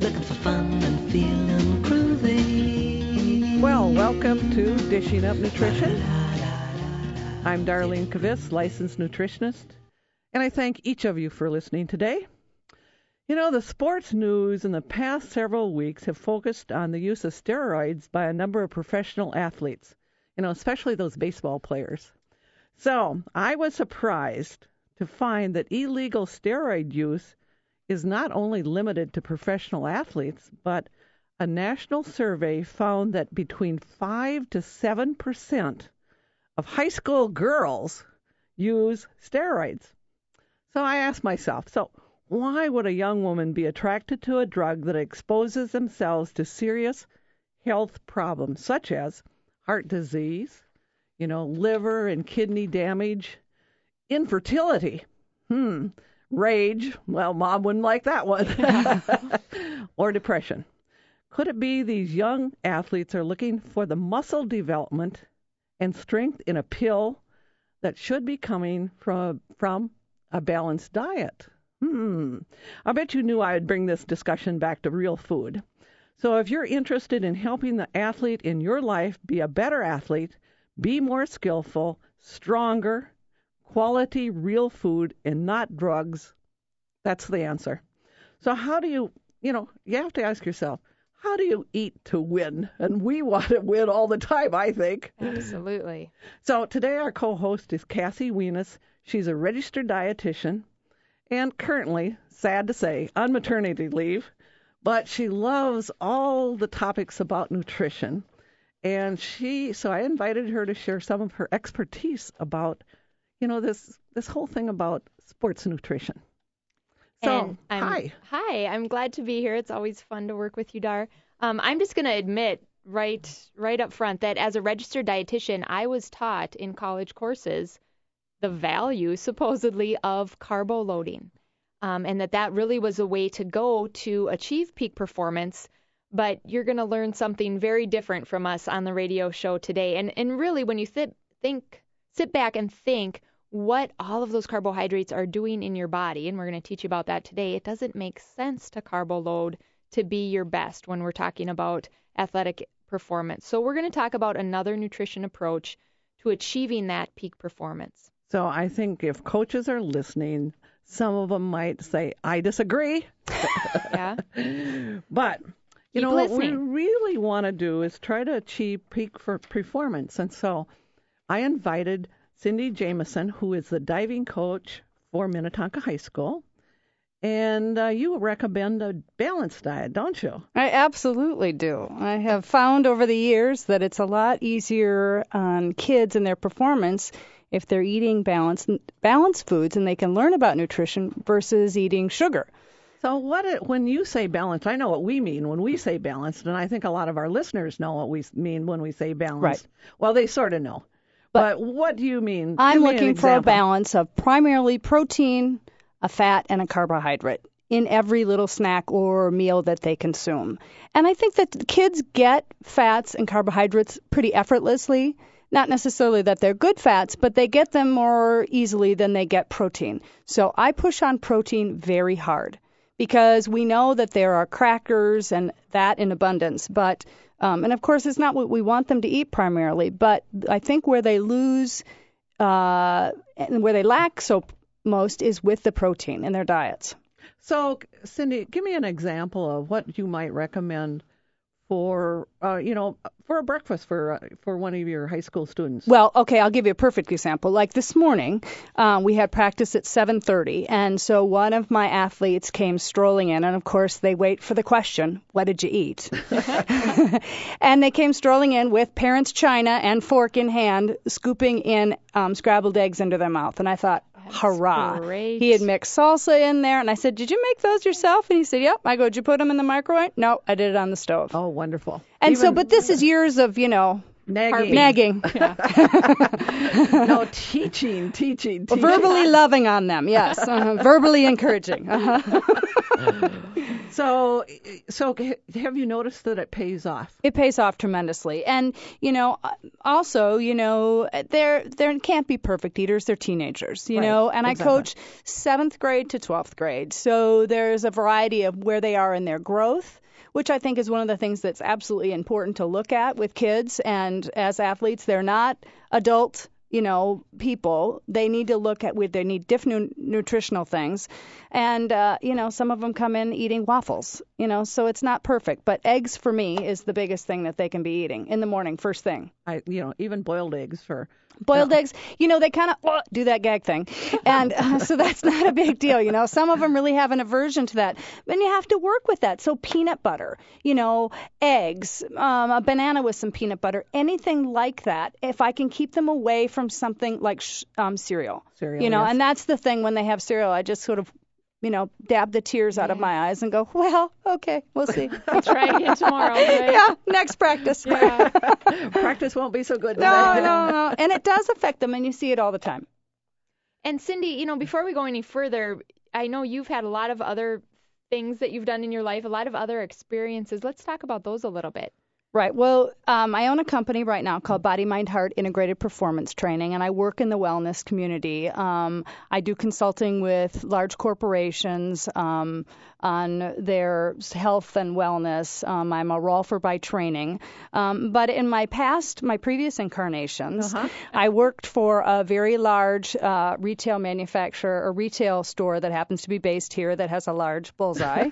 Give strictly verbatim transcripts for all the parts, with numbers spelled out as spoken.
looking for fun and feeling groovy. Well, welcome to Dishing Up Nutrition. I'm Darlene Kavitz, licensed nutritionist, and I thank each of you for listening today. You know, the sports news in the past several weeks have focused on the use of steroids by a number of professional athletes, you know, especially those baseball players. So I was surprised to find that illegal steroid use is not only limited to professional athletes, but a national survey found that between five to seven percent of high school girls use steroids. So I asked myself, so why would a young woman be attracted to a drug that exposes themselves to serious health problems such as heart disease, you know, liver and kidney damage, infertility, hmm, rage, well, mom wouldn't like that one, or depression? Could it be these young athletes are looking for the muscle development and strength in a pill that should be coming from, from a balanced diet? Hmm. I bet you knew I would bring this discussion back to real food. So if you're interested in helping the athlete in your life be a better athlete, be more skillful, stronger, quality real food and not drugs, that's the answer. So how do you, you know, you have to ask yourself, how do you eat to win? And we want to win all the time, I think. Absolutely. So today our co-host is Cassie Wienis. She's a registered dietitian and currently, sad to say, on maternity leave, but she loves all the topics about nutrition. And she, so I invited her to share some of her expertise about, you know, this this whole thing about sports nutrition. So, I'm, hi. Hi, I'm glad to be here. It's always fun to work with you, Dar. Um, I'm just going to admit right right up front that as a registered dietitian, I was taught in college courses the value, supposedly, of carbo loading, um, and that that really was a way to go to achieve peak performance. But you're going to learn something very different from us on the radio show today. And and really, when you sit, think, sit back and think what all of those carbohydrates are doing in your body, and we're going to teach you about that today, it doesn't make sense to carbo load to be your best when we're talking about athletic performance. So we're going to talk about another nutrition approach to achieving that peak performance. So I think if coaches are listening, some of them might say, I disagree. Yeah. But, you Keep know, listening. what we really want to do is try to achieve peak for performance. And so I invited Cindy Jameson, who is the diving coach for Minnetonka High School. And uh, you recommend a balanced diet, don't you? I absolutely do. I have found over the years that it's a lot easier on kids and their performance if they're eating balanced balanced foods and they can learn about nutrition versus eating sugar. So what it, when you say balanced, I know what we mean when we say balanced, and I think a lot of our listeners know what we mean when we say balanced. Right. Well, they sort of know. But, but what do you mean? I'm Give me an looking for a example. balance of primarily protein, a fat, and a carbohydrate in every little snack or meal that they consume. And I think that kids get fats and carbohydrates pretty effortlessly. Not necessarily that they're good fats, but they get them more easily than they get protein. So I push on protein very hard because we know that there are crackers and that in abundance. But um, and of course, it's not what we want them to eat primarily. But I think where they lose uh, and where they lack so most is with the protein in their diets. So, Cindy, give me an example of what you might recommend for, uh, you know, for a breakfast for uh, for one of your high school students. Well, okay, I'll give you a perfect example. Like this morning, uh, we had practice at seven thirty, and so one of my athletes came strolling in, and of course they wait for the question, what did you eat? And they came strolling in with parents' china and fork in hand, scooping in um, scrambled eggs into their mouth, and I thought, hurrah. Great. He had mixed salsa in there, and I said, did you make those yourself? And he said, yep. I go, did you put them in the microwave? No, I did it on the stove. Oh, wonderful. And Even so, but this is years of, you know, nagging. nagging. No, teaching, teaching, teaching. Verbally loving on them, yes. Uh, verbally encouraging. Uh-huh. So, so have you noticed that it pays off? It pays off tremendously. And, you know, also, you know, they're, they can't be perfect eaters. They're teenagers, you Right. know, and Exactly. I coach seventh grade to twelfth grade. So there's a variety of where they are in their growth, which I think is one of the things that's absolutely important to look at with kids. And as athletes, they're not adult, you know, people. They need to look at where they need different nu- nutritional things. And, uh, you know, some of them come in eating waffles, you know, so it's not perfect. But eggs for me is the biggest thing that they can be eating in the morning, first thing. I, you know, even boiled eggs for Boiled No. eggs, you know, they kind of uh, do that gag thing. And uh, so that's not a big deal, you know. Some of them really have an aversion to that. But you have to work with that. So peanut butter, you know, eggs, um, a banana with some peanut butter, anything like that, if I can keep them away from something like sh- um, cereal. Cereal, You know, yes. and that's the thing when they have cereal. I just sort of, you know, dab the tears out of my eyes and go, well, okay, we'll see. I'll try again tomorrow, right? Yeah, next practice. Yeah. practice won't be so good today. No, no, no. And it does affect them, and you see it all the time. And Cindy, you know, before we go any further, I know you've had a lot of other things that you've done in your life, a lot of other experiences. Let's talk about those a little bit. Right. Well, um, I own a company right now called Body, Mind, Heart Integrated Performance Training, and I work in the wellness community. Um, I do consulting with large corporations um, on their health and wellness. Um, I'm a rolfer by training. Um, but in my past, my previous incarnations, Uh-huh. I worked for a very large uh, retail manufacturer, a retail store that happens to be based here that has a large bullseye.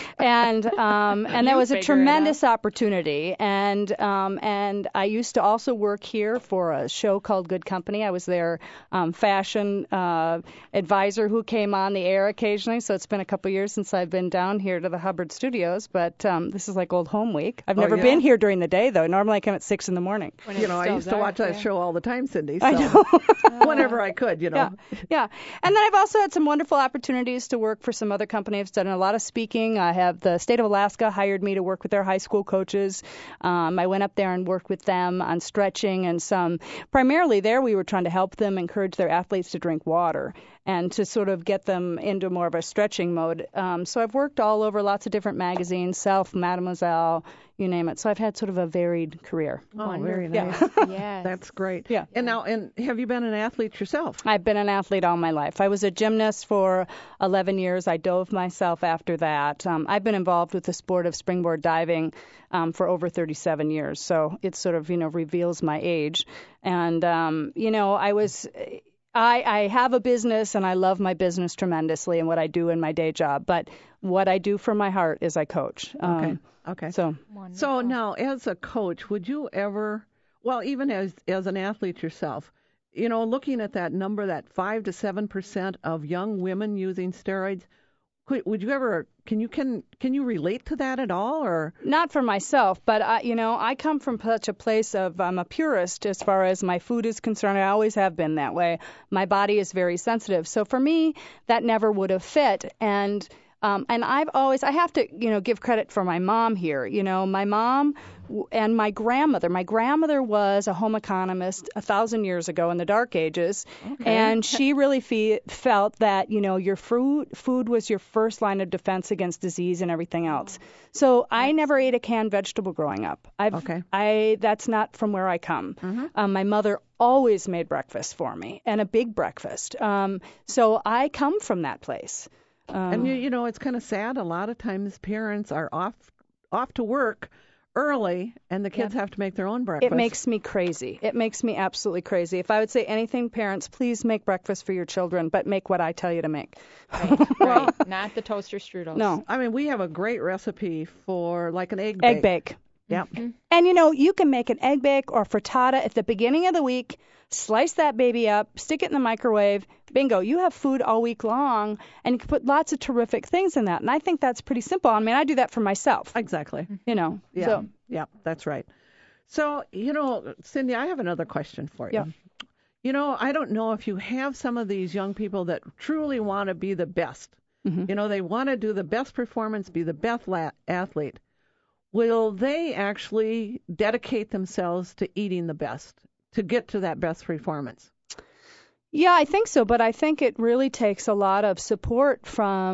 and um, and that You was a figure it tremendous opportunity. And um, and I used to also work here for a show called Good Company. I was their um, fashion uh, advisor who came on the air occasionally. So it's been a couple years since I've been down here to the Hubbard Studios. But um, this is like old home week. I've Oh, never yeah? been here during the day, though. Normally I come at six in the morning. When You it's know, I still used to dark, watch that yeah. show all the time, Cindy. So I know. whenever I could, you know. Yeah, yeah. And then I've also had some wonderful opportunities to work for some other companies. I've done a lot of speaking. I have the state of Alaska hired me to work with their high school coaches. Um, I went up there and worked with them on stretching and some. Primarily there, we were trying to help them encourage their athletes to drink water and to sort of get them into more of a stretching mode. Um, so I've worked all over lots of different magazines, Self, Mademoiselle, you name it. So I've had sort of a varied career. Oh, very Wonderful. nice. Yes. That's great. Yeah. And now, and have you been an athlete yourself? I've been an athlete all my life. I was a gymnast for eleven years. I dove myself after that. Um, I've been involved with the sport of springboard diving um, for over thirty-seven years. So it sort of, you know, reveals my age. And, um, you know, I was... I, I have a business, and I love my business tremendously and what I do in my day job. But what I do for my heart is I coach. Um, Okay. Okay. So Wonderful. So now, as a coach, would you ever, well, even as as an athlete yourself, you know, looking at that number, that five to seven percent of young women using steroids, could, would you ever, can you can can you relate to that at all, or? not for myself, but I, you know, I come from such a place of I'm a purist as far as my food is concerned. I always have been that way. My body is very sensitive, so for me, that never would have fit. And um, and I've always I have to you know give credit for my mom here. You know, my mom w- and my grandmother. My grandmother was a home economist a thousand years ago in the Dark Ages, and she really fe- felt that you know your food food was your first line of defense against disease and everything else. So I never ate a canned vegetable growing up. I've, Okay. I that's not from where I come. Um, my mother always made breakfast for me, and a big breakfast. Um, so I come from that place. Um, And you, you know, it's kind of sad. A lot of times, parents are off off to work early, and the kids have to make their own breakfast. It makes me crazy. It makes me absolutely crazy. If I would say anything, parents, please make breakfast for your children, but make what I tell you to make. Right, right. Not the toaster strudels. No, I mean, we have a great recipe for like an egg egg bake. bake. Yeah. And you know, you can make an egg bake or frittata at the beginning of the week, slice that baby up, stick it in the microwave. Bingo, you have food all week long, and you can put lots of terrific things in that. And I think that's pretty simple. I mean, I do that for myself, Exactly. you know. Yeah. So, Yeah, that's right. So, you know, Cindy, I have another question for you. Yeah. You know, I don't know if you have some of these young people that truly want to be the best. Mhm. You know, they want to do the best performance, be the best la- athlete. Will they actually dedicate themselves to eating the best to get to that best performance? yeah, I think so. But I think it really takes a lot of support from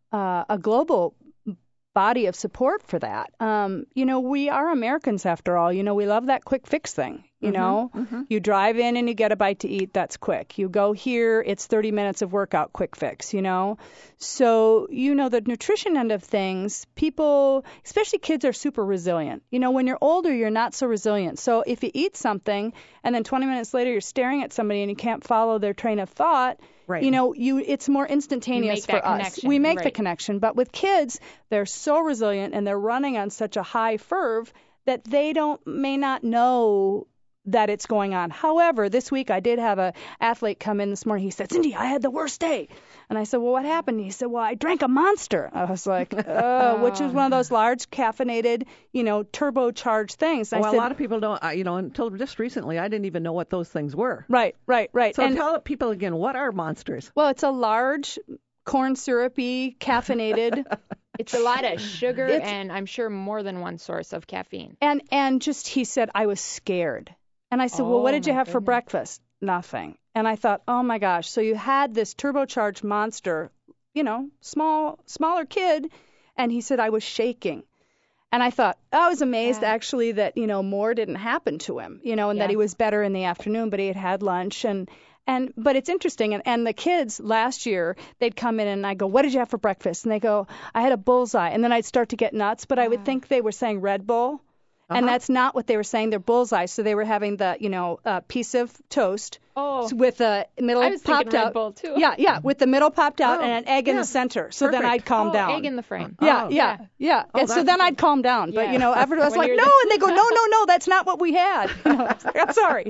uh, a global body of support for that. Um, you know, we are Americans after all. You know, we love that quick fix thing. You Mm-hmm, know, mm-hmm. you drive in and you get a bite to eat. That's quick. You go here, it's thirty minutes of workout, quick fix, you know. So, you know, the nutrition end of things, people, especially kids, are super resilient. You know, when you're older, you're not so resilient. So if you eat something and then twenty minutes later you're staring at somebody and you can't follow their train of thought, Right. you know, you it's more instantaneous You make for that us. connection, We make the right. connection. But with kids, they're so resilient and they're running on such a high ferv that they don't may not know that it's going on. However, this week I did have a athlete come in this morning. He said, Cindy, I had the worst day. And I said, well, what happened? He said, well, I drank a Monster. I was like, oh, which is one of those large caffeinated, you know, turbocharged things. And Well, I said, a lot of people don't, uh, you know, until just recently, I didn't even know what those things were. right, right, right. So and, tell people again, what are Monsters? well, it's a large corn syrupy caffeinated It's a lot of sugar It's- and I'm sure more than one source of caffeine. And and just he said I was scared. And I said, well, what Oh, did you my have for goodness. breakfast? Nothing. And I thought, oh my gosh, so you had this turbocharged Monster, you know, small smaller kid, and he said I was shaking. And I thought, I was amazed Yeah. actually that, you know, more didn't happen to him, you know, and that Yeah. he was better in the afternoon, but he had had lunch and and but it's interesting and, and the kids last year they'd come in and I go, what did you have for breakfast? And they go, I had a bullseye. And then I'd start to get nuts, but I would Wow. think they were saying Red Bull. And Uh-huh. that's not what they were saying. They're bullseye. So they were having the, you know, uh, piece of toast Oh, with the middle I was thinking popped Red out. Bull too. Yeah, yeah, with the middle popped out Oh, and an egg in yeah. the center. So then Perfect. I'd calm oh, down. egg in the frame. Yeah, Oh, yeah, yeah. Oh, and so that's- then I'd calm down. But, Yeah. you know, everyone was When like, you're no. the- And they go, no, no, no, that's not what we had. You know, I was like, I'm sorry.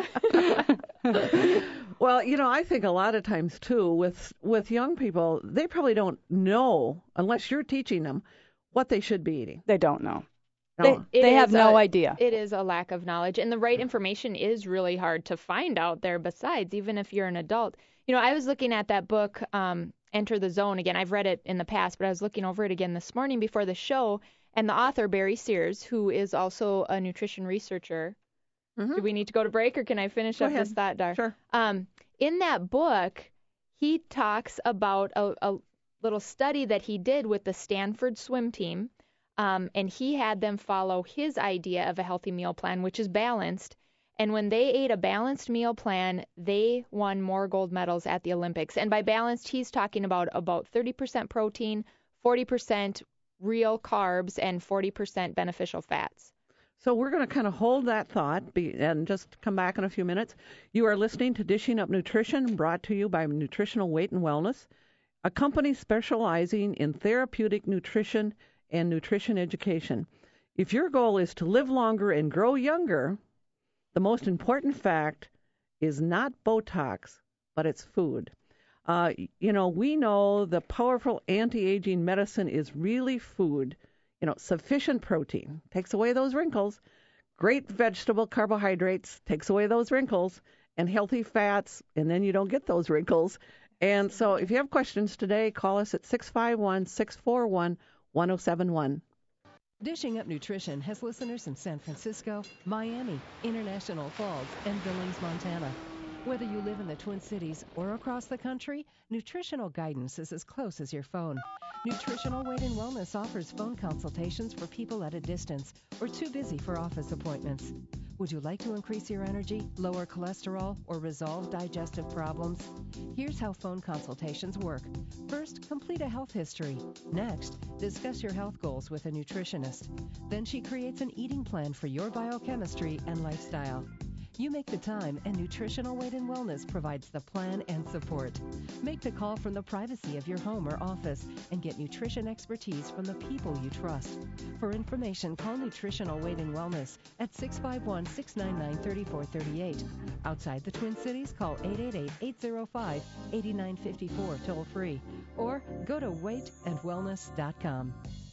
Well, you know, I think a lot of times too with with young people, they probably don't know unless you're teaching them what they should be eating. They don't know. No. It They have is no a- idea. It is a lack of knowledge, and the right information is really hard to find out there. Besides, even if you're an adult, you know, I was looking at that book, um, Enter the Zone again. I've read it in the past, but I was looking over it again this morning before the show, and the author Barry Sears, who is also a nutrition researcher. Mhm. Do we need to go to break, or can I finish Go up this ahead. thought, Dar? Sure. Um, in that book, he talks about a, a little study that he did with the Stanford swim team, um, and he had them follow his idea of a healthy meal plan, which is balanced. And when they ate a balanced meal plan, they won more gold medals at the Olympics. And by balanced, he's talking about about thirty percent protein, forty percent real carbs, and forty percent beneficial fats. So we're going to kind of hold that thought be, and just come back in a few minutes. You are listening to Dishing Up Nutrition, brought to you by Nutritional Weight and Wellness, a company specializing in therapeutic nutrition and nutrition education. If your goal is to live longer and grow younger, the most important fact is not Botox, but it's food. Uh, you know, we know the powerful anti-aging medicine is really food. You know, sufficient protein takes away those wrinkles. Great vegetable carbohydrates takes away those wrinkles, and healthy fats, and then you don't get those wrinkles. And so if you have questions today, call us at six five one, six four one, one oh seven one. Dishing Up Nutrition has listeners in San Francisco, Miami, International Falls, and Billings, Montana. Whether you live in the Twin Cities or across the country, nutritional guidance is as close as your phone. Nutritional Weight and Wellness offers phone consultations for people at a distance or too busy for office appointments. Would you like to increase your energy, lower cholesterol, or resolve digestive problems? Here's how phone consultations work. First, complete a health history. Next, discuss your health goals with a nutritionist. Then she creates an eating plan for your biochemistry and lifestyle. You make the time, and Nutritional Weight and Wellness provides the plan and support. Make the call from the privacy of your home or office and get nutrition expertise from the people you trust. For information, call Nutritional Weight and Wellness at six five one, six nine nine, three four three eight. Outside the Twin Cities, call eight eight eight, eight zero five, eight nine five four toll free or go to weight and wellness dot com.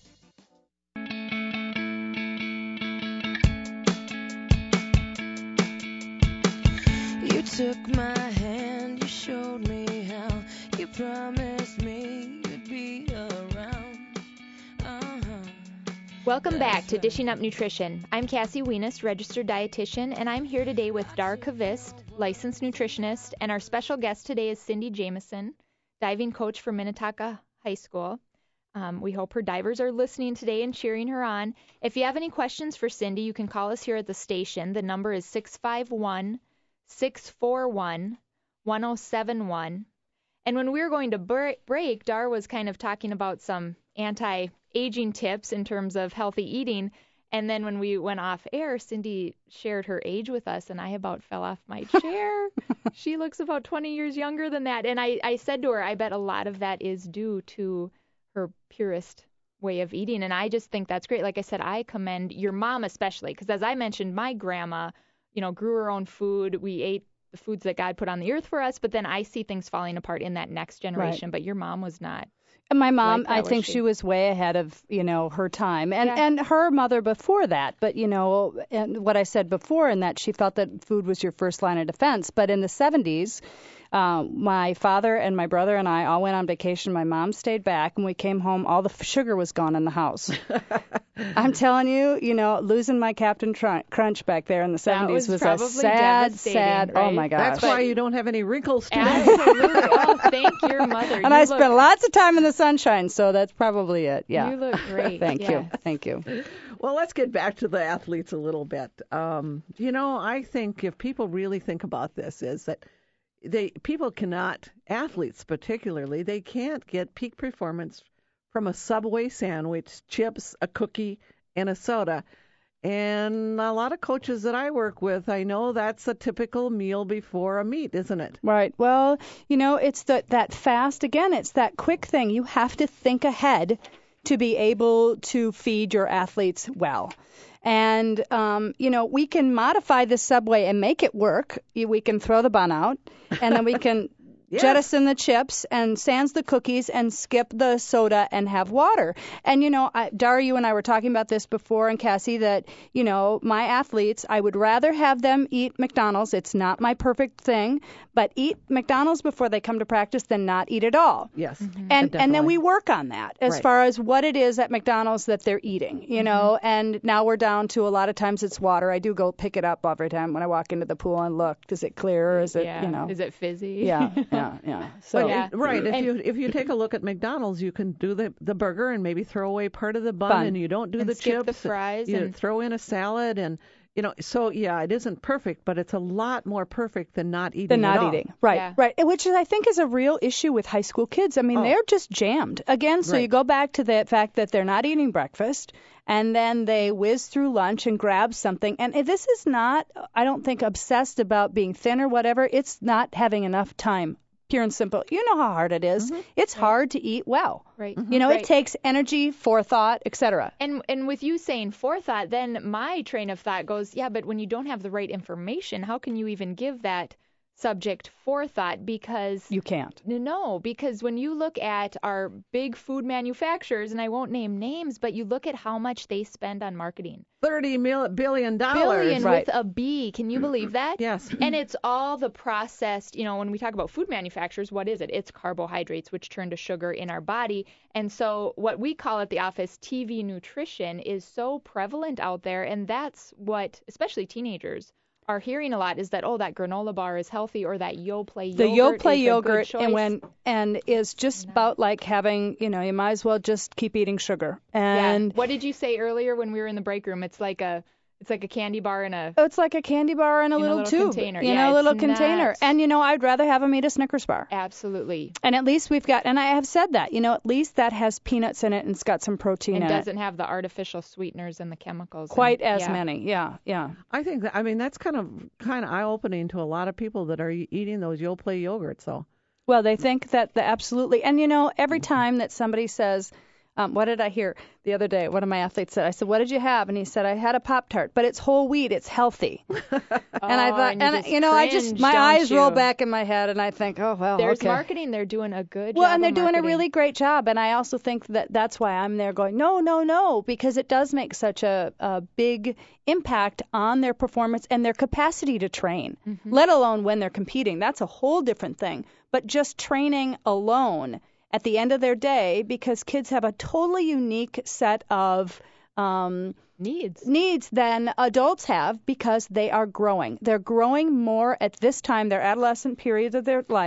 You took my hand, you showed me how, you promised me you'd be around. Uh-huh. Welcome back to Dishing Up Nutrition. I'm Cassie Weenus, registered dietitian, and I'm here today with Dar Kavist, licensed nutritionist, and our special guest today is Cindy Jameson, diving coach for Minnetonka High School. Um, we hope her divers are listening today and cheering her on. If you have any questions for Cindy, you can call us here at the station. The number is six five one, six four one, one oh seven one. And when we were going to break, Dar was kind of talking about some anti-aging tips in terms of healthy eating. And then when we went off air, Cindy shared her age with us, and I about fell off my chair. She looks about twenty years younger than that. And I, I said to her, I bet a lot of that is due to her purest way of eating. And I just think that's great. Like I said, I commend your mom especially, because as I mentioned, my grandma, you know, grew her own food. We ate the foods that God put on the earth for us, but then I see things falling apart in that next generation. Right. But your mom was not. And my mom, like that, I think she? she was way ahead of, you know, her time, and Yeah. and her mother before that. But, you know, and what I said before, in that she felt that food was your first line of defense. But in the seventies, uh, my father and my brother and I all went on vacation. My mom stayed back, and we came home. All the f- sugar was gone in the house. I'm telling you, you know, losing my Captain Tr- Crunch back there in the seventies was was, a probably sad, devastating, sad. Oh right? my gosh! That's why you don't have any wrinkles today. Absolutely. Oh, thank your mother. And You I look, spent lots of time in the sunshine, so that's probably it. Yeah. You look great. Thank yes. you. Thank you. Well, let's get back to the athletes a little bit. Um, you know, I think if people really think about this, is that they people cannot, athletes particularly, they can't get peak performance from a Subway sandwich, chips, a cookie, and a soda. And a lot of coaches that I work with, I know that's a typical meal before a meet, isn't it? Right. Well, you know, it's the, that fast, again, it's that quick thing. You have to think ahead to be able to feed your athletes well. And, um, you know, we can modify the Subway and make it work. We can throw the bun out, and then we can yes. jettison the chips and sans the cookies and skip the soda and have water. And, you know, I, Dara, you and I were talking about this before, and Cassie, that, you know, my athletes, I would rather have them eat McDonald's. It's not my perfect thing, but eat McDonald's before they come to practice than not eat at all. Yes. Mm-hmm. And and then we work on that as right. far as what it is at McDonald's that they're eating, you mm-hmm. know, and now we're down to a lot of times it's water. I do go pick it up every time when I walk into the pool and look, is it clear or is it, yeah. you know. Is it fizzy? Yeah, yeah, yeah. So well, yeah. Right. If and, you if you take a look at McDonald's, you can do the the burger and maybe throw away part of the bun, bun. and you don't do and the skip chips. the fries. You and throw in a salad and, you know, so yeah, it isn't perfect, but it's a lot more perfect than not eating than not at all. eating. Right, yeah. right. Which is, I think, is a real issue with high school kids. I mean, oh. they're just jammed. Again, so right. you go back to the fact that they're not eating breakfast, and then they whiz through lunch and grab something. And this is not, I don't think, obsessed about being thin or whatever. It's not having enough time. Pure and simple. You know how hard it is. Mm-hmm. It's right. hard to eat well. Right. Mm-hmm. You know, right. it takes energy, forethought, et cetera. And and with you saying forethought, then my train of thought goes, yeah, but when you don't have the right information, how can you even give that subject forethought? Because you can't. No, because when you look at our big food manufacturers, and I won't name names, but you look at how much they spend on marketing. thirty billion dollars. Billion right. with a B. Can you believe that? Yes. And it's all the processed, you know, when we talk about food manufacturers, what is it? It's carbohydrates, which turn to sugar in our body. And so what we call at the office T V nutrition is so prevalent out there. And that's what, especially teenagers, are hearing a lot, is that, oh, that granola bar is healthy, or that Yoplait yogurt the Yoplait is yogurt a good choice. and when and is just No. about like having, you know, you might as well just keep eating sugar. And yeah. What did you say earlier when we were in the break room? It's like a it's like a candy bar in a it's like a candy bar in a, in little, a little tube, container. you Yeah, know, a little it's container. not- And you know, I'd rather have them eat a Snickers bar. Absolutely. And at least we've got, and I have said that, you know, at least that has peanuts in it and it's got some protein And in doesn't it. have the artificial sweeteners and the chemicals. Quite and, as yeah. many. Yeah, yeah. I think that, I mean, that's kind of kind of eye-opening to a lot of people that are e- eating those Yoplait yogurts, though. Well, they think that the absolutely, and you know, every time that somebody says, um, what did I hear the other day? One of my athletes said, I said, what did you have? And he said, I had a Pop-Tart, but it's whole wheat, it's healthy. Oh, and I thought, and you, and just you know, I just, cringe, my don't eyes you? roll back in my head, and I think, oh well, There's okay. marketing. They're doing a good Well, job and they're of doing a marketing. really great job, and I also think that that's why I'm there going, no, no, no, because it does make such a, a big impact on their performance and their capacity to train, Mm-hmm. let alone when they're competing. That's a whole different thing. But just training alone at the end of their day, because kids have a totally unique set of um, needs. needs than adults have because they are growing. They're growing more at this time, their adolescent period of their life,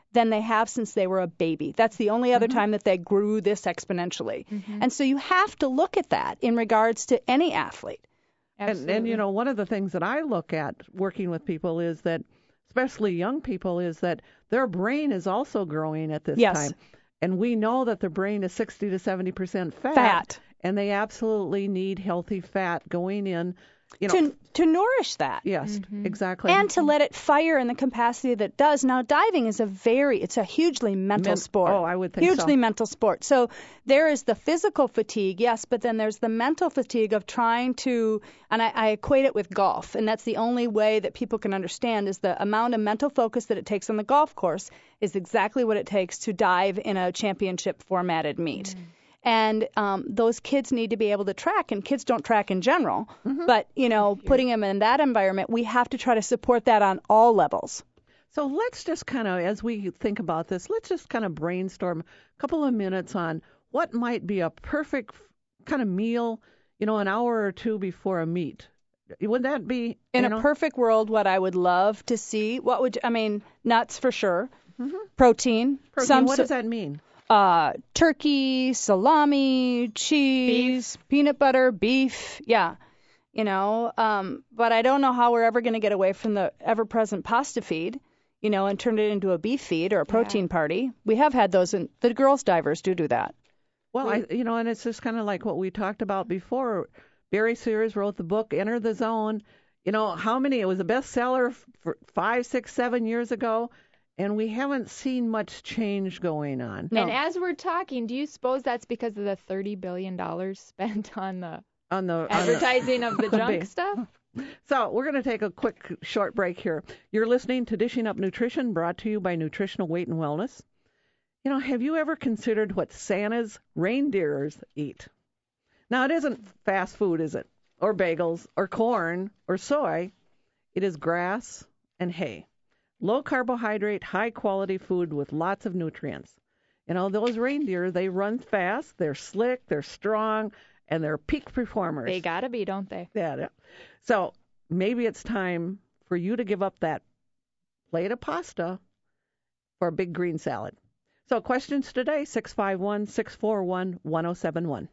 than they have since they were a baby. That's the only other Mm-hmm. time that they grew this exponentially. Mm-hmm. And so you have to look at that in regards to any athlete. And, and, you know, one of the things that I look at working with people is that, especially young people, is that their brain is also growing at this Yes. time. And we know that the brain is sixty to seventy percent fat. Fat. And they absolutely need healthy fat going in. You know, To to nourish that. yes, exactly. And to let it fire in the capacity that it does. Now, diving is a very, it's a hugely mental Men- sport. oh, I would think hugely so. mental sport. So there is the physical fatigue, yes, but then there's the mental fatigue of trying to, and I, I equate it with golf, and that's the only way that people can understand is the amount of mental focus that it takes on the golf course is exactly what it takes to dive in a championship formatted meet. Mm. And um, those kids need to be able to track, and kids don't track in general. Mm-hmm. But, you know, putting them in that environment, we have to try to support that on all levels. So let's just kind of, as we think about this, let's just kind of brainstorm a couple of minutes on what might be a perfect kind of meal, you know, an hour or two before a meet. Would that be In you a know? perfect world, what I would love to see, what would, I mean, nuts for sure, protein. Protein, some what so- does that mean? Uh, turkey, salami, cheese, peanut butter, beef. Yeah. You know, um, but I don't know how we're ever going to get away from the ever-present pasta feed, you know, and turn it into a beef feed or a protein party. We have had those, and the girls divers do do that. Well, I, you know, and it's just kind of like what we talked about before. Barry Sears wrote the book Enter the Zone. You know, how many? It was a bestseller for five, six, seven years ago, and we haven't seen much change going on. No. And as we're talking, do you suppose that's because of the thirty billion dollars spent on the On the on the- advertising of the Could junk be. stuff? So we're going to take a quick short break here. You're listening to Dishing Up Nutrition, brought to you by Nutritional Weight and Wellness. You know, have you ever considered what Santa's reindeers eat? Now, it isn't fast food, is it? Or bagels, or corn, or soy. It is grass and hay. Low carbohydrate, high quality food with lots of nutrients. You know, those reindeer, they run fast, they're slick, they're strong, and they're peak performers. They gotta be, don't they? Yeah, yeah. So maybe it's time for you to give up that plate of pasta for a big green salad. So questions today, six five one, six four one, one oh seven one.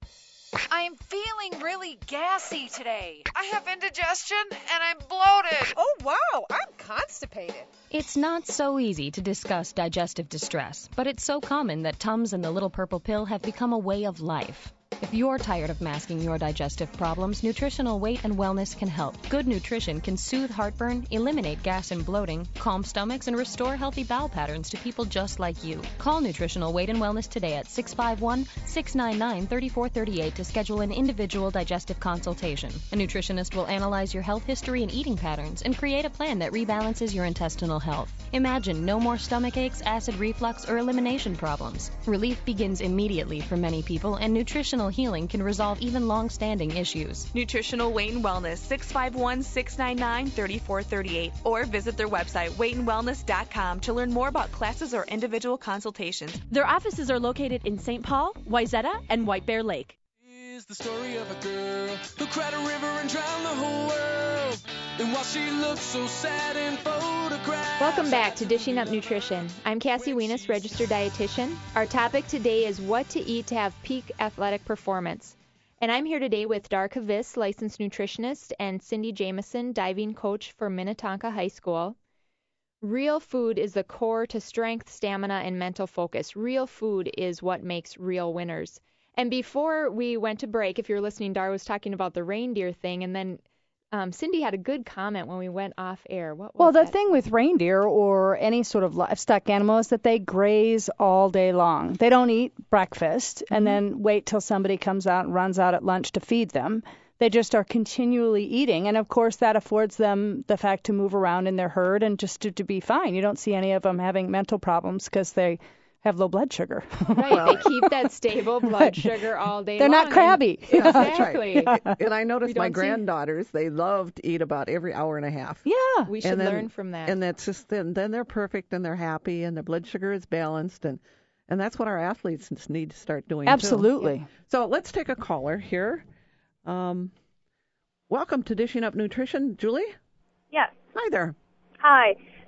I'm feeling really gassy today. I have indigestion and I'm bloated. Oh, wow, I'm constipated. It's not so easy to discuss digestive distress, but it's so common that Tums and the Little Purple Pill have become a way of life. If you're tired of masking your digestive problems, Nutritional Weight and Wellness can help. Good nutrition can soothe heartburn, eliminate gas and bloating, calm stomachs, and restore healthy bowel patterns to people just like you. Call Nutritional Weight and Wellness today at six five one, six nine nine, three four three eight to schedule an individual digestive consultation. A nutritionist will analyze your health history and eating patterns and create a plan that rebalances your intestinal health. Imagine no more stomach aches, acid reflux, or elimination problems. Relief begins immediately for many people, and nutritional healing can resolve even long-standing issues. Nutritional Weight and Wellness, six five one, six nine nine, three four three eight, or visit their website, weight and wellness dot com, to learn more about classes or individual consultations. Their offices are located in Saint Paul, Wayzata, and White Bear Lake. Is the story of a girl who cried a river and drowned the whole world. And while she looked so sad in photographs. Welcome back to Dishing Up Nutrition. I'm Cassie Weenus, registered dietitian. Our topic today is what to eat to have peak athletic performance. And I'm here today with Dar Kavis, licensed nutritionist, and Cindy Jameson, diving coach for Minnetonka High School. Real food is the core to strength, stamina, and mental focus. Real food is what makes real winners. And before we went to break, if you're listening, Dar was talking about the reindeer thing, and then Um, Cindy had a good comment when we went off air. What was Well, the that? thing with reindeer or any sort of livestock animal is that they graze all day long. They don't eat breakfast and then wait till somebody comes out and runs out at lunch to feed them. They just are continually eating. And, of course, that affords them the fact to move around in their herd and just to, to be fine. You don't see any of them having mental problems because they have low blood sugar. Right, they keep that stable blood sugar all day They're long. not crabby. and- Yeah, that's right. Exactly. And I noticed We my don't see- granddaughters, they love to eat about every hour and a half. Yeah. We should And then- learn from that. And that's just then, then they're perfect and they're happy and their blood sugar is balanced and and that's what our athletes need to start doing too. Absolutely. So let's take a caller here. Um, welcome to Dishing Up Nutrition, Julie. Yes. Hi there. Hi.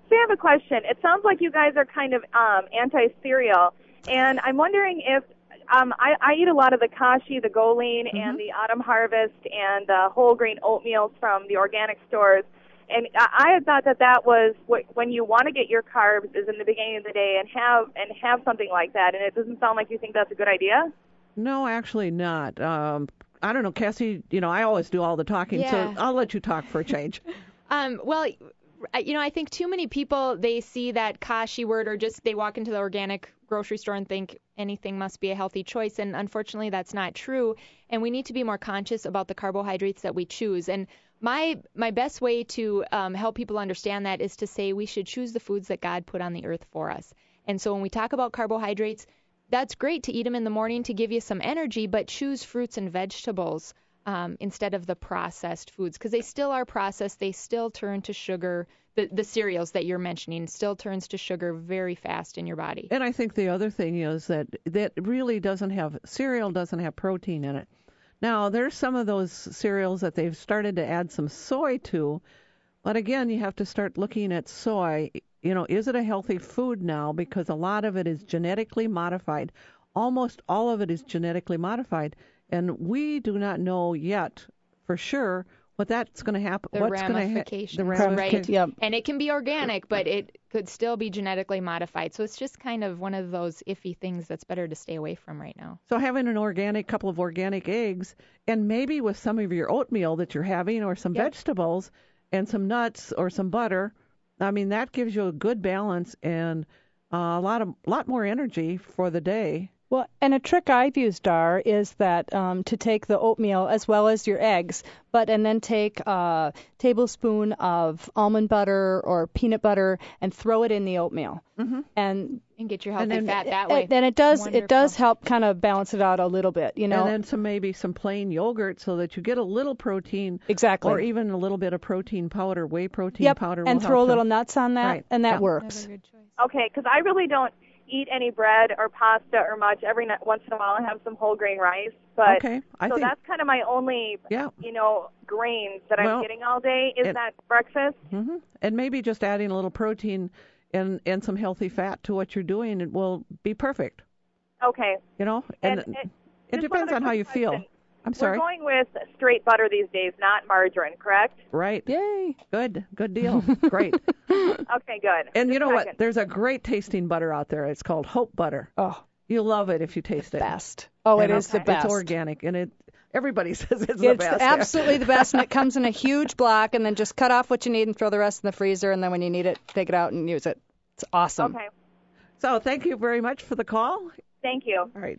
So I have a question. It sounds like you guys are kind of um, anti-cereal, and I'm wondering if um, I, I eat a lot of the Kashi, the Goleen, mm-hmm. and the Autumn Harvest, and the whole grain oatmeals from the organic stores. And I, I had thought that that was what, when you want to get your carbs is in the beginning of the day and have and have something like that. And it doesn't sound like you think that's a good idea. No, actually not. Um, I don't know, Cassie. You know, I always do all the talking, Yeah. so I'll let you talk for a change. um, well. You know, I think too many people, they see that Kashi word or just they walk into the organic grocery store and think anything must be a healthy choice. And unfortunately, that's not true. And we need to be more conscious about the carbohydrates that we choose. And my my best way to um, help people understand that is to say we should choose the foods that God put on the earth for us. And so when we talk about carbohydrates, that's great to eat them in the morning to give you some energy, but choose fruits and vegetables Um, instead of the processed foods, because they still are processed. They still turn to sugar. The, the cereals that you're mentioning still turns to sugar very fast in your body. And I think the other thing is that that really doesn't have, cereal doesn't have protein in it. Now, there's some of those cereals that they've started to add some soy to, but again, you have to start looking at soy. You know, is it a healthy food now? Because a lot of it is genetically modified. Almost all of it is genetically modified. And we do not know yet for sure what that's going to happen. The what's ramifications, gonna ha- the ramifications. right? Yep. And it can be organic, but it could still be genetically modified. So it's just kind of one of those iffy things that's better to stay away from right now. So having an organic, couple of organic eggs, and maybe with some of your oatmeal that you're having, or some Yep. vegetables, and some nuts or some butter, I mean, that gives you a good balance and uh, a lot of lot more energy for the day. Well, and a trick I've used, Dar, is that um, to take the oatmeal as well as your eggs, but and then take a tablespoon of almond butter or peanut butter and throw it in the oatmeal, mm-hmm. and and get your healthy then, fat that way. Then it does Wonderful. it does help kind of balance it out a little bit, you know. And then some maybe some plain yogurt so that you get a little protein, exactly, or even a little bit of protein powder, whey protein yep. powder, and will throw help a little too. nuts on that, right. and that yeah. works. Okay, because I really don't eat any bread or pasta or much. Every n- once in a while I have some whole grain rice, but okay. I so think, that's kind of my only, yeah. you know, grains that well, I'm getting all day is it, that breakfast. Mm-hmm. And maybe just adding a little protein and and some healthy fat to what you're doing, it will be perfect. Okay. You know, and, and it, it depends on how you question. feel. I'm sorry. We're going with straight butter these days, not margarine, correct? Right. Yay. Good. Good deal. Great. Okay, good. And Just you know checking. what? There's a great tasting butter out there. It's called Hope Butter. Oh, you love it if you taste it. Best. Oh, and it is okay. the best. It's organic, and it. Everybody says it's, it's the best. absolutely the best, and it comes in a huge block. And then just cut off what you need and throw the rest in the freezer. And then when you need it, take it out and use it. It's awesome. Okay. So thank you very much for the call. Thank you. All right.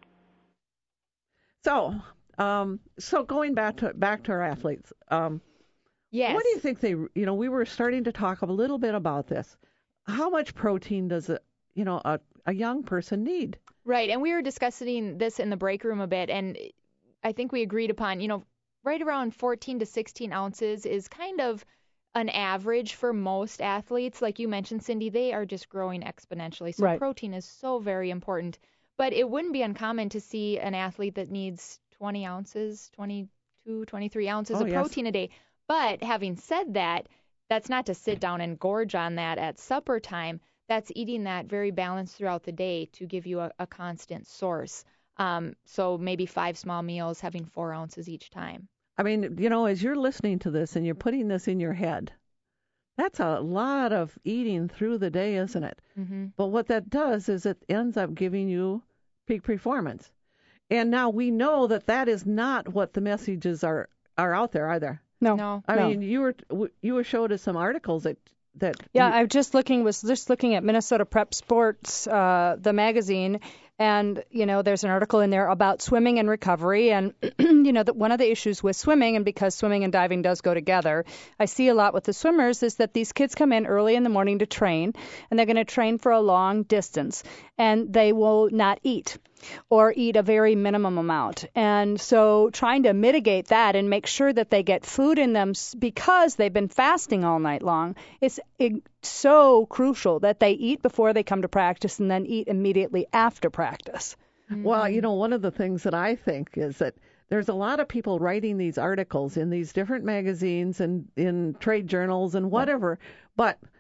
So, um, so going back to back to our athletes. Um, yes. What do you think they? You know, we were starting to talk a little bit about this. How much protein does a you know a, a young person need? Right, and we were discussing this in the break room a bit, and I think we agreed upon, you know, right around fourteen to sixteen ounces is kind of an average for most athletes. Like you mentioned, Cindy, they are just growing exponentially. So right. protein is so very important. But it wouldn't be uncommon to see an athlete that needs twenty ounces, twenty-two, twenty-three ounces oh, of yes. protein a day. But having said that, that's not to sit down and gorge on that at supper time. That's eating that very balanced throughout the day to give you a, a constant source. Um, so maybe five small meals, having four ounces each time. I mean, you know, as you're listening to this and you're putting this in your head, that's a lot of eating through the day, isn't it? Mm-hmm. But what that does is it ends up giving you peak performance. And now we know that that is not what the messages are, are out there either. No. No. I no. mean, you were you were showed us some articles that that Yeah, you, I just looking was just looking at Minnesota Prep Sports, uh, the magazine, and you know there's an article in there about swimming and recovery, and you know that one of the issues with swimming, and because swimming and diving does go together, I see a lot with the swimmers is that these kids come in early in the morning to train, and they're going to train for a long distance, and they will not eat or eat a very minimum amount. And so trying to mitigate that and make sure that they get food in them because they've been fasting all night long, it's so crucial that they eat before they come to practice and then eat immediately after practice. Well, you know, one of the things that I think is that there's a lot of people writing these articles in these different magazines and in trade journals and whatever, but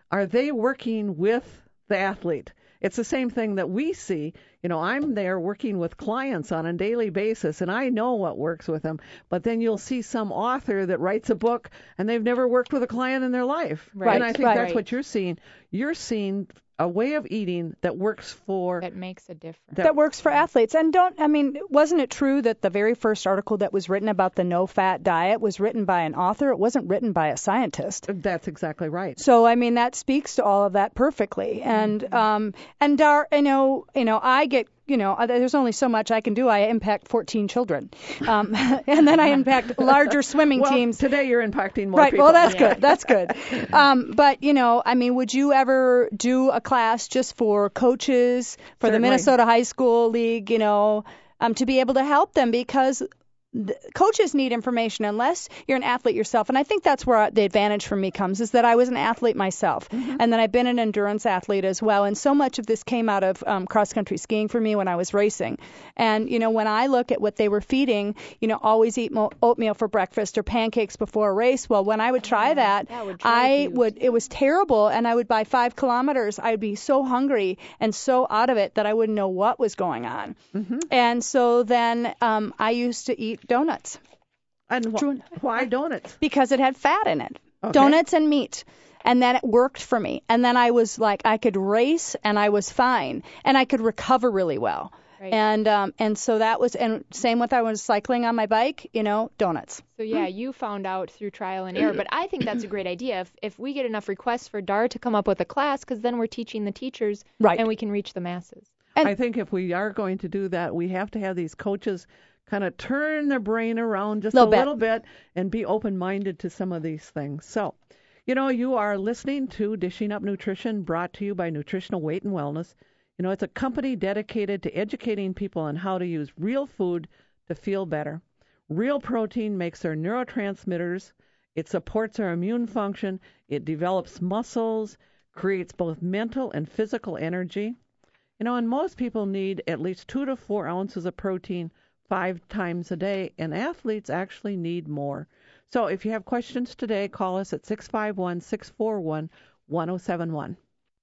are they working with the athlete? It's the same thing that we see. You know, I'm there working with clients on a daily basis, and I know what works with them. But then you'll see some author that writes a book, and they've never worked with a client in their life. Right. And I think Right. that's what you're seeing. You're seeing a way of eating that works for that makes a difference. That, that works for athletes. And don't, I mean, wasn't it true that the very first article that was written about the no-fat diet was written by an author? It wasn't written by a scientist. That's exactly right. So, I mean, that speaks to all of that perfectly. And, Mm-hmm. um, and Dar, you know, you know, I get, you know, there's only so much I can do. I impact fourteen children. Um, and then I impact larger swimming well, teams. Today you're impacting more right, people. Well, that's Yeah. good. That's good. Um, but, you know, I mean, would you ever do a class just for coaches, for Certainly. the Minnesota High School League, you know, um, to be able to help them? Because the coaches need information unless you're an athlete yourself. And I think that's where the advantage for me comes, is that I was an athlete myself. Mm-hmm. And then I've been an endurance athlete as well. And so much of this came out of um, cross-country skiing for me when I was racing. And, you know, when I look at what they were feeding, you know, always eat mo- oatmeal for breakfast or pancakes before a race. Well, when I would try that, That would drive I you. would, it was terrible. And I would buy five kilometers. I'd be so hungry and so out of it that I wouldn't know what was going on. Mm-hmm. And so then um, I used to eat donuts. And wh- why donuts? Because it had fat in it. Okay. Donuts and meat. And then it worked for me. And then I was like, I could race and I was fine. And I could recover really well. Right. And um, and so that was, and same with I was cycling on my bike, you know, donuts. So yeah, you found out through trial and error, but I think that's a great idea. If if we get enough requests for Dar to come up with a class, because then we're teaching the teachers, Right. and we can reach the masses. And I think if we are going to do that, we have to have these coaches kind of turn their brain around just Little a bit. little bit and be open-minded to some of these things. So, you know, you are listening to Dishing Up Nutrition, brought to you by Nutritional Weight and Wellness. You know, it's a company dedicated to educating people on how to use real food to feel better. Real protein makes our neurotransmitters. It supports our immune function. It develops muscles, creates both mental and physical energy. You know, and most people need at least two to four ounces of protein five times a day, and athletes actually need more. So if you have questions today, call us at six five one, six four one, one oh seven one.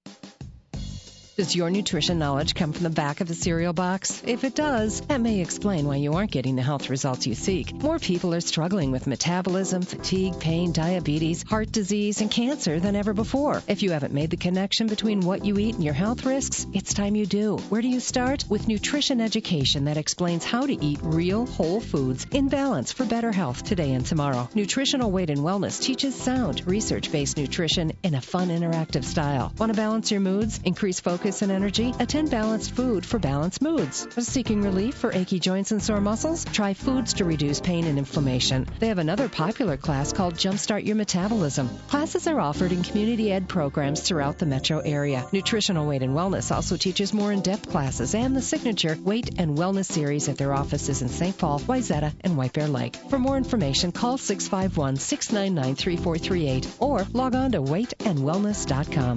Does your nutrition knowledge come from the back of the cereal box? If it does, that may explain why you aren't getting the health results you seek. More people are struggling with metabolism, fatigue, pain, diabetes, heart disease, and cancer than ever before. If you haven't made the connection between what you eat and your health risks, it's time you do. Where do you start? With nutrition education that explains how to eat real, whole foods in balance for better health today and tomorrow. Nutritional Weight and Wellness teaches sound, research-based nutrition in a fun, interactive style. Want to balance your moods, increase focus and energy? Attend Balanced Food for balanced moods. Seeking relief for achy joints and sore muscles? Try foods to reduce pain and inflammation. They have another popular class called Jumpstart Your Metabolism. Classes are offered in community ed programs throughout the metro area. Nutritional Weight and Wellness also teaches more in-depth classes and the signature Weight and Wellness series at their offices in Saint Paul, Wayzata, and White Bear Lake. For more information, call six five one, six nine nine, three four three eight or log on to weight and wellness dot com.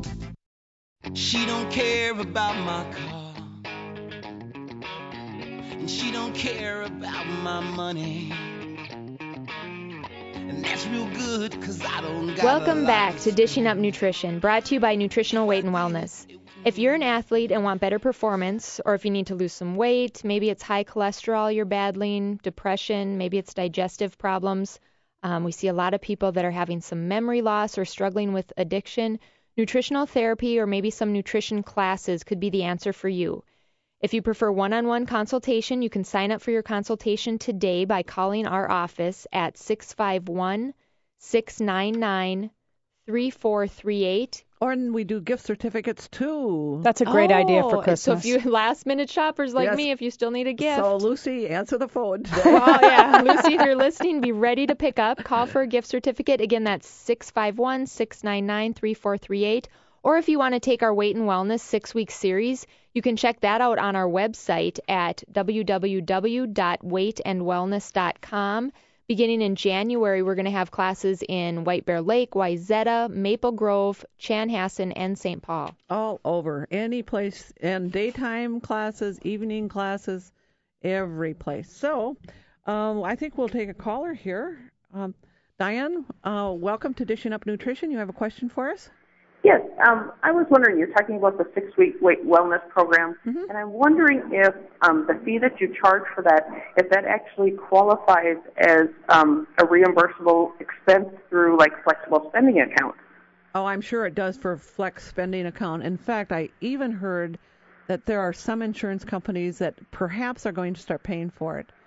She don't care about my car, and she don't care about my money, and that's real good because I don't got Welcome a back lot. to Dishing Up Nutrition, brought to you by Nutritional Weight and Wellness. If you're an athlete and want better performance, or if you need to lose some weight, maybe it's high cholesterol you're battling, depression, maybe it's digestive problems. Um, we see a lot of people that are having some memory loss or struggling with addiction. Nutritional therapy or maybe some nutrition classes could be the answer for you. If you prefer one-on-one consultation, you can sign up for your consultation today by calling our office at six five one, six nine nine, three four three eight. Or we do gift certificates too. That's a great idea for Oh, Christmas. So if you last-minute shoppers like Yes. me, if you still need a gift. So Lucy, answer the phone today. Oh, yeah. Lucy, if you're listening, be ready to pick up. Call for a gift certificate. Again, that's six five one, six nine nine, three four three eight. Or if you want to take our Weight and Wellness six-week series, you can check that out on our website at w w w dot weight and wellness dot com. Beginning in January, we're going to have classes in White Bear Lake, Wayzata, Maple Grove, Chanhassen, and Saint Paul. All over, any place, and daytime classes, evening classes, every place. So um, I think we'll take a caller here. Um, Diane, uh, welcome to Dishing Up Nutrition. You have a question for us? Yes, um, I was wondering, you're talking about the six-week weight wellness program, mm-hmm. and I'm wondering if um, the fee that you charge for that, if that actually qualifies as um, a reimbursable expense through, like, flexible spending accounts. Oh, I'm sure it does for flex spending account. In fact, I even heard that there are some insurance companies that perhaps are going to start paying for it.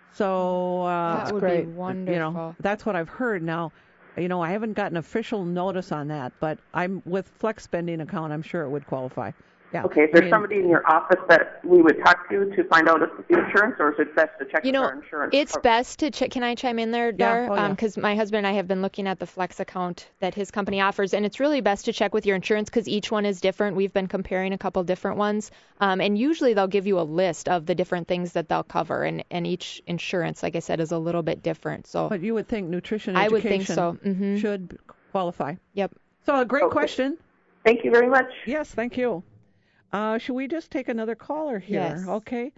So uh, that would great. be wonderful. You know, that's what I've heard. Now, you know, I haven't gotten official notice on that, but I'm with flex spending account. I'm sure it would qualify. Yeah. Okay, is there I mean, somebody in your office that we would talk to to find out if it's insurance, or is it best to check you with know, our insurance? It's best to check. Can I chime in there, Dar? Yeah. Oh, yeah. Because my husband and I have been looking at the Flex account that his company offers, and it's really best to check with your insurance because each one is different. We've been comparing a couple different ones, um, and usually they'll give you a list of the different things that they'll cover, and, and each insurance, like I said, is a little bit different. So, but you would think nutrition I education would think so. Mm-hmm. should qualify. Yep. So a great Okay. question. Thank you very much. Yes, thank you. Uh, should we just take another caller here? Yes. Okay.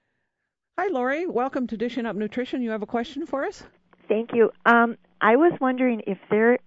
Hi, Lori. Welcome to Dishing Up Nutrition. You have a question for us? Thank you. Um, I was wondering if there,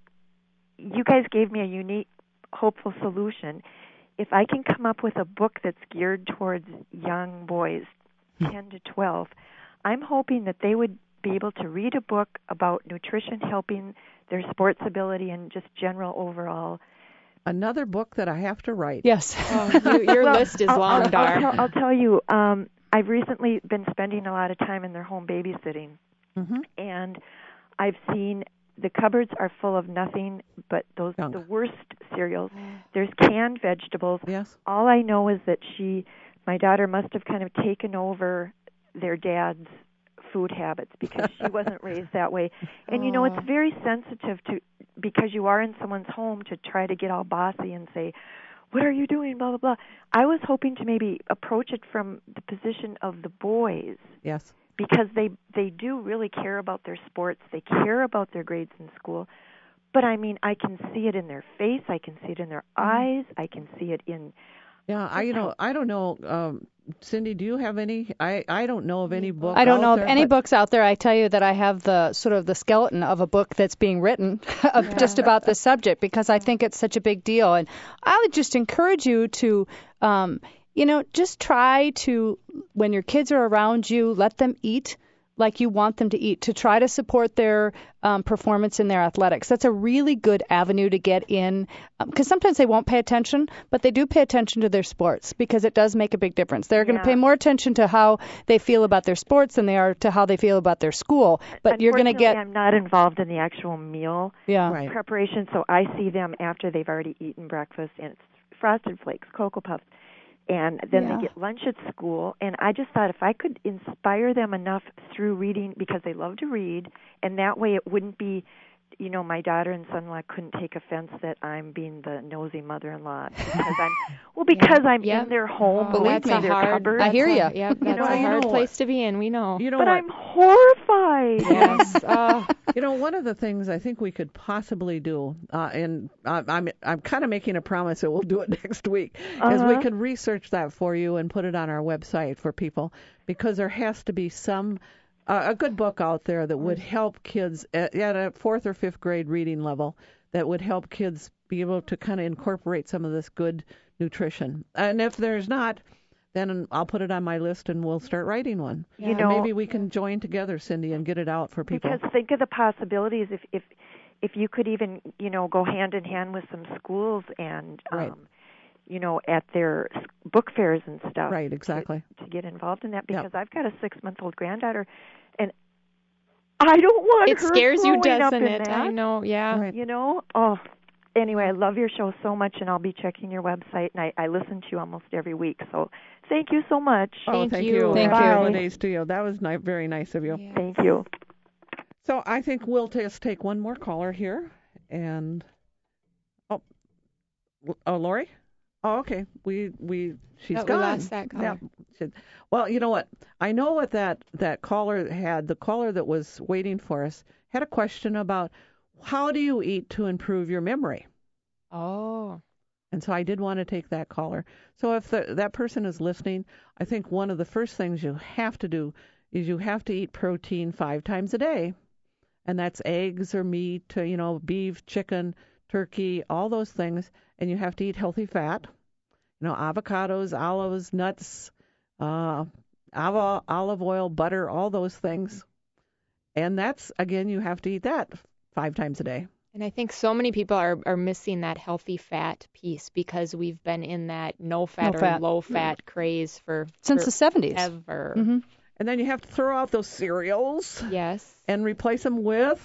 you guys gave me a unique, hopeful solution. If I can come up with a book that's geared towards young boys, ten to twelve, I'm hoping that they would be able to read a book about nutrition helping their sports ability and just general overall. Another book that I have to write. Yes. Oh, you, your Well, list is I'll, long, I'll, Dar. I'll, tell, I'll tell you, um, I've recently been spending a lot of time in their home babysitting, mm-hmm. and I've seen the cupboards are full of nothing but those Junk. the worst cereals. There's canned vegetables. Yes. All I know is that she, my daughter, must have kind of taken over their dad's food habits because she wasn't raised that way. And you know, it's very sensitive to, because you are in someone's home, to try to get all bossy and say, what are you doing, blah, blah, blah. I was hoping to maybe approach it from the position of the boys. Yes. Because they they do really care about their sports. They care about their grades in school. But, I mean, I can see it in their face. I can see it in their eyes. I can see it in... Yeah, I you know I don't know, um, Cindy. Do you have any? I, I don't know of any book. I don't know out of there, any but... books out there. I tell you that I have the sort of the skeleton of a book that's being written of Yeah. just about this subject because I think it's such a big deal. And I would just encourage you to, um, you know, just try to, when your kids are around you, let them eat like you want them to eat, to try to support their um, performance in their athletics. That's a really good avenue to get in, because um, sometimes they won't pay attention, but they do pay attention to their sports because it does make a big difference. They're going to Yeah. pay more attention to how they feel about their sports than they are to how they feel about their school. But you're going to get... I'm not involved in the actual meal Yeah. Right. preparation, so I see them after they've already eaten breakfast, and it's Frosted Flakes, Cocoa Puffs, and then Yeah. they get lunch at school. And I just thought if I could inspire them enough through reading, because they love to read, and that way it wouldn't be, you know, my daughter and son-in-law couldn't take offense that I'm being the nosy mother-in-law because I'm well because I'm Yeah. in their home, Oh, going that's through a their hard. cupboard. I hear that's ya. a- Yep, that's know, a you hard know place to be in. We know. You know but what? I'm horrified. Yes. Oh, You know, one of the things I think we could possibly do, uh, and I, I'm I'm kind of making a promise that we'll do it next week, is we Uh-huh. could research that for you and put it on our website for people, because there has to be some uh, a good book out there that would help kids at, at a fourth or fifth grade reading level, that would help kids be able to kind of incorporate some of this good nutrition. And if there's not, then I'll put it on my list and we'll start writing one. You And know, maybe we can join together, Cindy, and get it out for people. because think of the possibilities if if if you could even, you know, go hand in hand with some schools and Right. um you know, at their s- book fairs and stuff. Right, exactly. To, to get involved in that, Yep. because I've got a six-month-old granddaughter, and I don't want it her scares you, growing up doesn't in it? that. I know. Yeah. Right. You know? Oh, anyway, I love your show so much, and I'll be checking your website, and I, I listen to you almost every week. So thank you so much. Oh, Thank thank you. you. Thank Happy you. holidays to you. That was ni- very nice of you. Yeah. Thank you. So I think we'll just take one more caller here. And, oh, oh, Lori? Oh, okay. We, we, she's Oh, we gone. lost that caller. Yeah. She- Well, you know what? I know what that, that caller had. The caller that was waiting for us had a question about how do you eat to improve your memory? Oh. And so I did want to take that caller. So if the, that person is listening, I think one of the first things you have to do is you have to eat protein five times a day. And that's eggs or meat, uh, you know, beef, chicken, turkey, all those things. and you have to eat healthy fat. You know, avocados, olives, nuts, uh, avo- olive oil, butter, all those things. And that's, again, you have to eat that five times a day. And I think so many people are, are missing that healthy fat piece because we've been in that no fat No or fat. low fat craze for Since the seventies. Ever. Mm-hmm. And then you have to throw out those cereals. Yes. And replace them with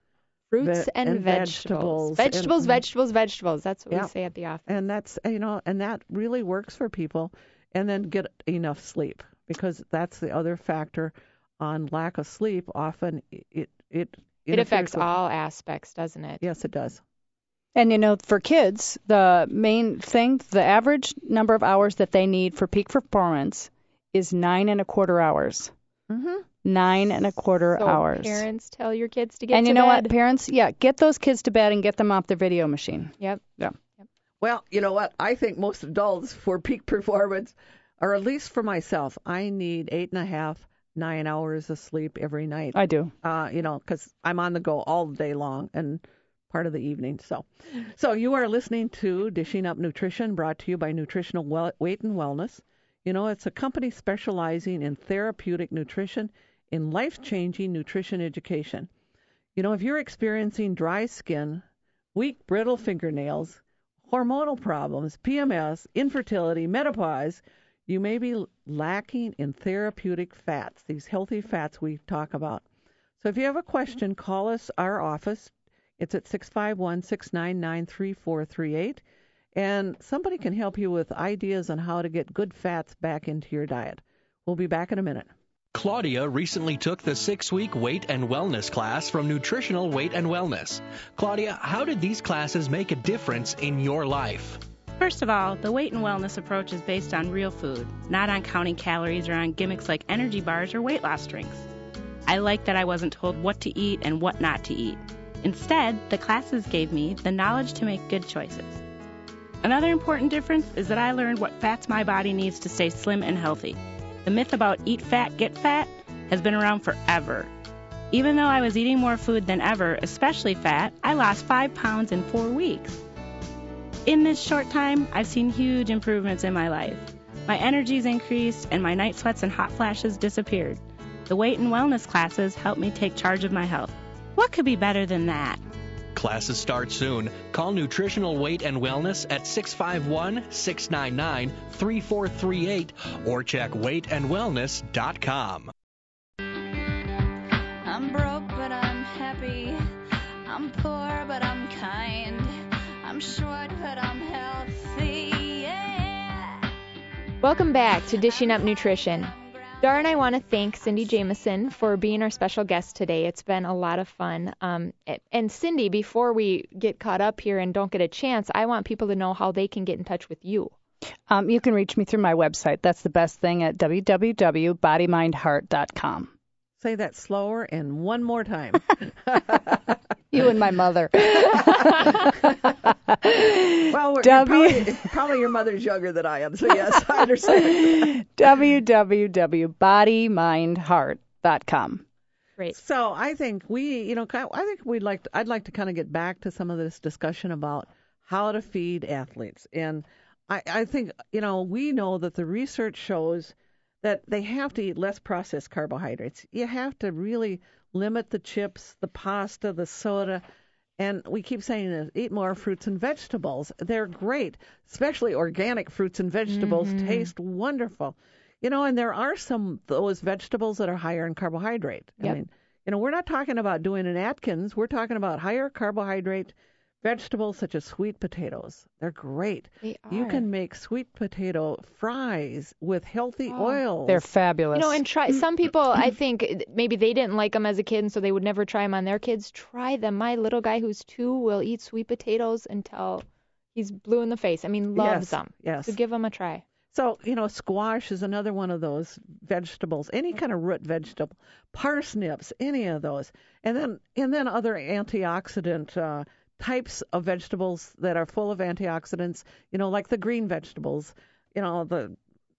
fruits ve- and, and vegetables. vegetables. Vegetables, And- vegetables, vegetables. That's what Yeah. we say at the office. And that's, you know, and that really works for people. And then get enough sleep, because that's the other factor on lack of sleep. Often it it It interferes affects with- all aspects, doesn't it? Yes, it does. And, you know, for kids, the main thing, the average number of hours that they need for peak performance is nine and a quarter hours. Mm-hmm. Nine and a quarter So hours. parents tell your kids to get and to you know bed. what, parents? Yeah, get those kids to bed and get them off their video machine. Yep. Yeah. Well, you know what? I think most adults for peak performance, or at least for myself, I need eight and a half, nine hours of sleep every night. I do. Uh, you know, because I'm on the go all day long and part of the evening. So, so you are listening to Dishing Up Nutrition, brought to you by Nutritional well- Weight and Wellness. You know, it's a company specializing in therapeutic nutrition, in life-changing nutrition education. You know, if you're experiencing dry skin, weak, brittle fingernails, hormonal problems, P M S, infertility, menopause, you may be lacking in therapeutic fats, these healthy fats we talk about. So if you have a question, call us, our office. It's at six five one, six nine nine, three four three eight. And somebody can help you with ideas on how to get good fats back into your diet. We'll be back in a minute. Claudia recently took the six-week Weight and Wellness class from Nutritional Weight and Wellness. Claudia, how did these classes make a difference in your life? First of all, the weight and wellness approach is based on real food, not on counting calories or on gimmicks like energy bars or weight loss drinks. I like that I wasn't told what to eat and what not to eat. Instead, the classes gave me the knowledge to make good choices. Another important difference is that I learned what fats my body needs to stay slim and healthy. The myth about eat fat, get fat has been around forever. Even though I was eating more food than ever, especially fat, I lost five pounds in four weeks. In this short time, I've seen huge improvements in my life. My energy's increased and my night sweats and hot flashes disappeared. The weight and wellness classes helped me take charge of my health. What could be better than that? Classes start soon. Call Nutritional Weight and Wellness at six five one, six nine nine, three four three eight or check weight and wellness dot com. I'm broke, but I'm happy. I'm poor, but I'm kind. I'm short, but I'm healthy. Yeah. Welcome back to Dishing Up Nutrition. Dar and I want to thank Cindy Jameson for being our special guest today. It's been a lot of fun. Um, and Cindy, before we get caught up here and don't get a chance, I want people to know how they can get in touch with you. Um, you can reach me through my website. That's the best thing at w w w dot body mind heart dot com. Say that slower and one more time. You and my mother. Well, we're, W- you're probably, probably your mother's younger than I am, so yes, I understand. w w w dot body mind heart dot com. Great. So I think we, you know, I think we'd like to, I'd like to kind of get back to some of this discussion about how to feed athletes. And I, I think, you know, we know that the research shows that they have to eat less processed carbohydrates. You have to really limit the chips, the pasta, the soda. And we keep saying this, eat more fruits and vegetables. They're great, especially organic fruits and vegetables. Mm-hmm. Taste wonderful. You know, and there are some those vegetables that are higher in carbohydrate. Yep. I mean, you know, we're not talking about doing an Atkins. We're talking about higher carbohydrate vegetables such as sweet potatoes. They're great. They You are. can make sweet potato fries with healthy Oh. oils. They're fabulous. You know, and try. Some people, I think maybe they didn't like them as a kid, and so they would never try them on their kids. Try them. My little guy, who's two, will eat sweet potatoes until he's blue in the face. I mean, loves Yes, them. yes. So give them a try. So, you know, squash is another one of those vegetables, any kind of root vegetable, parsnips, any of those. And then and then other antioxidant uh, types of vegetables that are full of antioxidants, you know, like the green vegetables, you know, the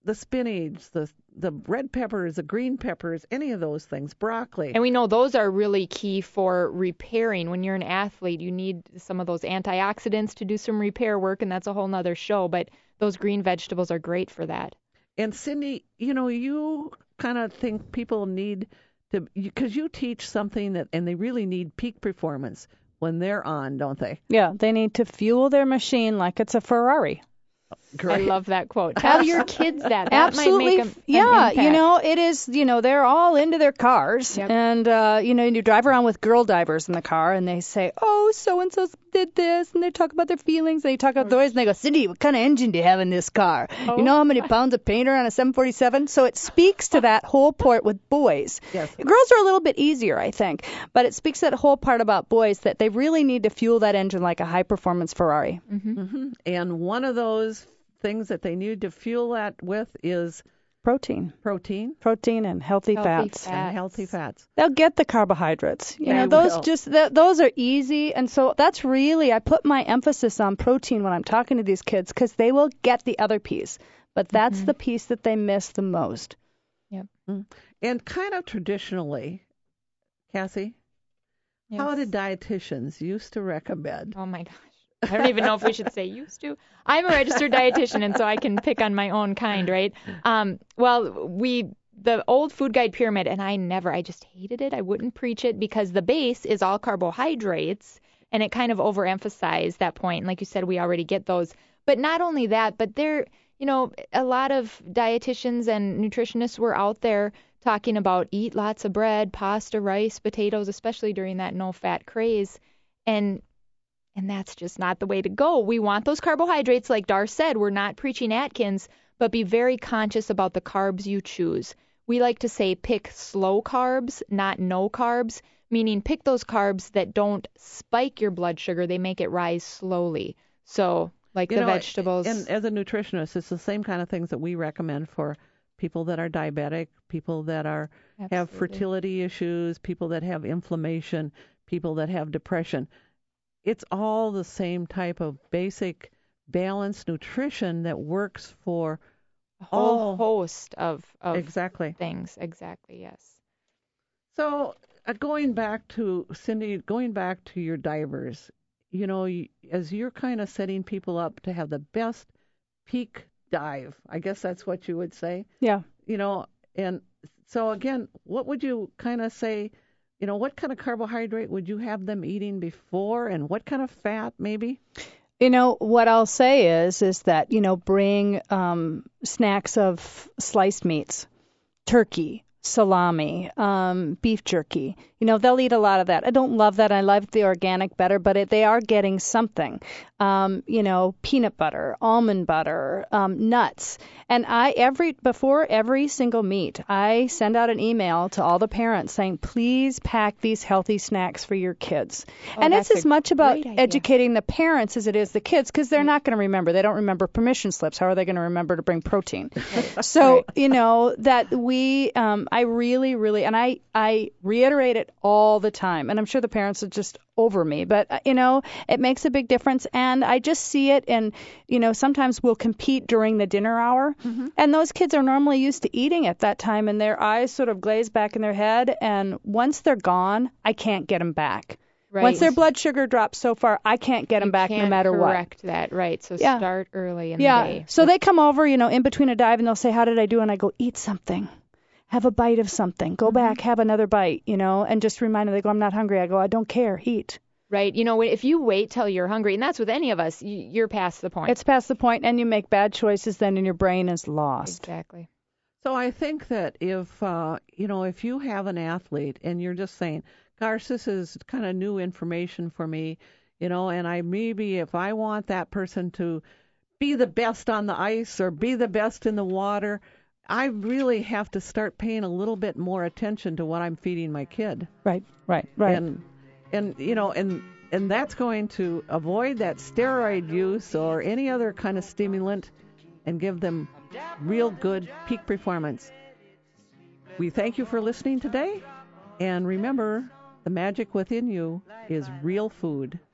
the spinach, the the red peppers, the green peppers, any of those things, broccoli. And we know those are really key for repairing. When you're an athlete, you need some of those antioxidants to do some repair work, and that's a whole nother show. But those green vegetables are great for that. And Cindy, you know, you kind of think people need to, because you teach something that, and they really need peak performance when they're on, don't they? Yeah, they need to fuel their machine like it's a Ferrari. Great. I love that quote. Tell your kids that. That Absolutely. might make a, yeah, an you know, it is, you know, they're all into their cars. Yep. And, uh, you know, you drive around with girl divers in the car and they say, oh, so-and-so did this. And they talk about their feelings. And they talk about the ways. And they go, Cindy, what kind of engine do you have in this car? Oh. You know how many pounds of paint are on a seven forty-seven? So it speaks to that whole part with boys. Yes. Girls are a little bit easier, I think. But it speaks to that whole part about boys that they really need to fuel that engine like a high-performance Ferrari. Mm-hmm. Mm-hmm. And one of those things that they need to fuel that with is protein. Protein. Protein and healthy, healthy fats. fats. And healthy fats. They'll get the carbohydrates. You They know, those will. just th- those are easy, and so that's really I put my emphasis on protein when I'm talking to these kids because they will get the other piece, but that's Mm-hmm. the piece that they miss the most. Yep. Mm. And kind of traditionally, Cassie, Yes. how did dietitians used to recommend? Oh my gosh. I don't even know if we should say used to. I'm a registered dietitian, and so I can pick on my own kind, right? Um, well, we the old food guide pyramid, and I never, I just hated it. I wouldn't preach it because the base is all carbohydrates, and it kind of overemphasized that point. And like you said, we already get those. But not only that, but there, you know, a lot of dietitians and nutritionists were out there talking about eat lots of bread, pasta, rice, potatoes, especially during that no-fat craze, and And that's just not the way to go. We want those carbohydrates, like Dar said. We're not preaching Atkins, but be very conscious about the carbs you choose. We like to say pick slow carbs, not no carbs, meaning pick those carbs that don't spike your blood sugar. They make it rise slowly. So, like You the know, vegetables. And as a nutritionist, it's the same kind of things that we recommend for people that are diabetic, people that are have Absolutely. fertility issues, people that have inflammation, people that have depression. It's all the same type of basic balanced nutrition that works for a whole all host of, of exactly things. Exactly, yes. So uh, going back to Cindy, going back to your divers, you know, y- as you're kind of setting people up to have the best peak dive, I guess that's what you would say. Yeah. You know, and so again, what would you kind of say? You know, what kind of carbohydrate would you have them eating before, and what kind of fat maybe? You know, what I'll say is, is that, you know, bring um, snacks of sliced meats, turkey, salami, um, beef jerky. You know, they'll eat a lot of that. I don't love that. I love the organic better, but it, they are getting something. Um, you know, peanut butter, almond butter, um, nuts. And I every before every single meet, I send out an email to all the parents saying, please pack these healthy snacks for your kids. Oh, and it's that's as a much about great idea. educating the parents as it is the kids, because they're not going to remember. They don't remember permission slips. How are they going to remember to bring protein? So, Right. you know, that we, um, I really, really, and I, I reiterate it all the time, and I'm sure the parents are just over me, but, uh, you know, it makes a big difference. And I just see it, and, you know, sometimes we'll compete during the dinner hour, Mm-hmm. and those kids are normally used to eating at that time, and their eyes sort of glaze back in their head, and once they're gone, I can't get them back. Right. Once their blood sugar drops so far, I can't get them You back no can't matter what. correct that, right? So Yeah. start early in Yeah. the day. So they come over, you know, in between a dive, and they'll say, how did I do? And I go, eat something. Have a bite of something. Go back, have another bite, you know, and just remind them. They go, I'm not hungry. I go, I don't care. Eat. Right. You know, if you wait till you're hungry, and that's with any of us, you- you're past the point. It's past the point, and you make bad choices then, and your brain is lost. Exactly. So I think that if, uh, you know, if you have an athlete and you're just saying, gosh, this is kind of new information for me, you know, and I maybe if I want that person to be the best on the ice or be the best in the water, I really have to start paying a little bit more attention to what I'm feeding my kid. Right, right, right. And, and you know, and and that's going to avoid that steroid use or any other kind of stimulant and give them real good peak performance. We thank you for listening today. And remember, the magic within you is real food.